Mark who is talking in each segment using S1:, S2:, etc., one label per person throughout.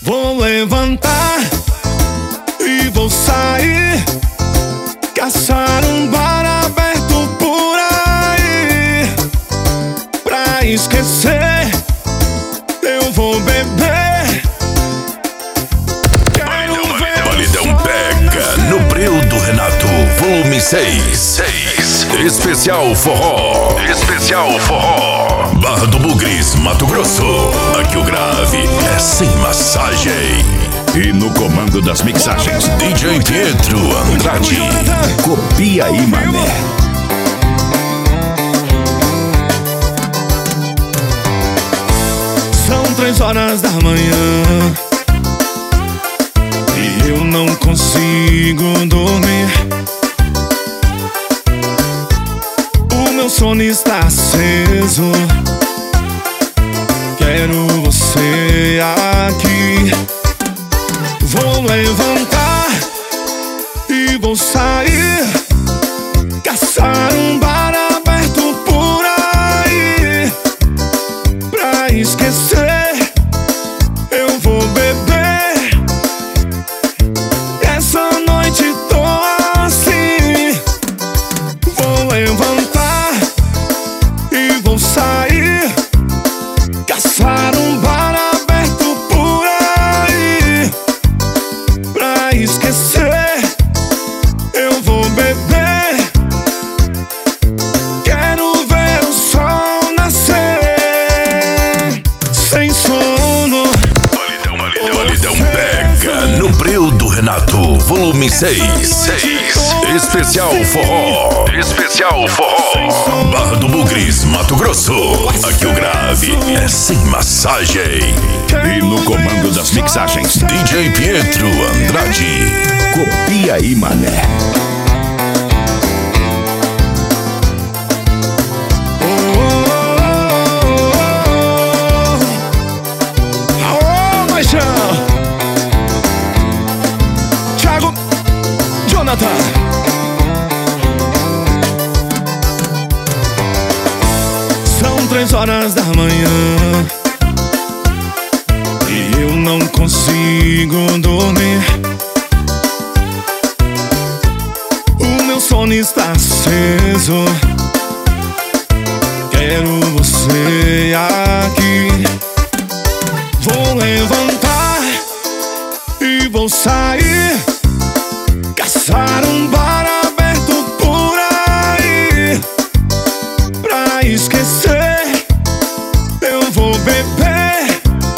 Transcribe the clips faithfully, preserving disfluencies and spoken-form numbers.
S1: Vou levantar e vou sair, caçar um bar aberto por aí. Pra esquecer, eu vou beber. Quero ver
S2: Paredão pega no breu do Renato, volume seis. Especial forró. Especial forró. Barra do Bugres, Mato Grosso. Aqui o grave é sem massagem.
S3: E no comando das mixagens,
S2: D J Pietro Andrade.
S3: Copia aí, mané.
S1: São três horas da manhã e eu não consigo dormir. O meu sono está aceso. Quero você aqui. Vou levantar e vou sair, caçar um bar aberto por aí. Pra esquecer, eu vou beber. Essa noite tô assim. Vou levantar e vou sair, caçar um bar aberto por aí. Pra esquecer, eu vou beber. Quero ver o sol nascer. Sem sono.
S2: Paredão, paredão, paredão pega no breu do Renato, volume seis. Especial forró. Especial forró. Barra do Bugres, Mato Grosso. Aqui o grave é sem massagem.
S3: E no comando das mixagens,
S2: D J Pietro Andrade.
S3: Copia aí, mané.
S1: Aô, Paixão! Thiago, Jonathan. São três horas da manhã e eu não consigo dormir. O meu sono está aceso. Quero você aqui. Vou levantar e vou sair, caçar um bar aberto por aí. Pra esquecer, eu vou beber.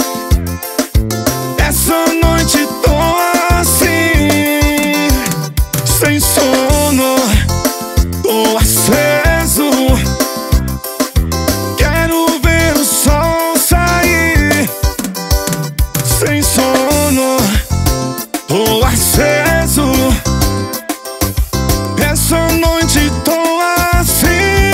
S1: Essa noite tô assim. Sem sono, tô aceso. Quero ver o sol sair. Sem sono, tô aceso. Essa noite tô assim.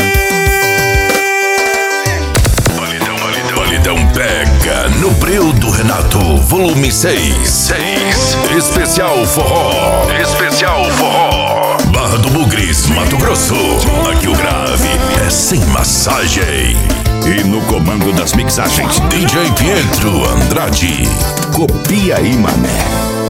S2: Paredão, paredão, paredão pega no breu do Renato, volume seis. Especial forró. Especial forró. Barra do Bugres, Mato Grosso. Aqui o grave é sem massagem.
S3: E no comando das mixagens,
S2: D J Pietro Andrade.
S3: copia aí, mané.